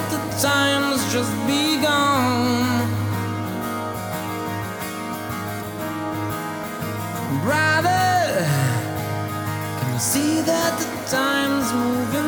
the time's just begun. Brother, can you see that the time's moving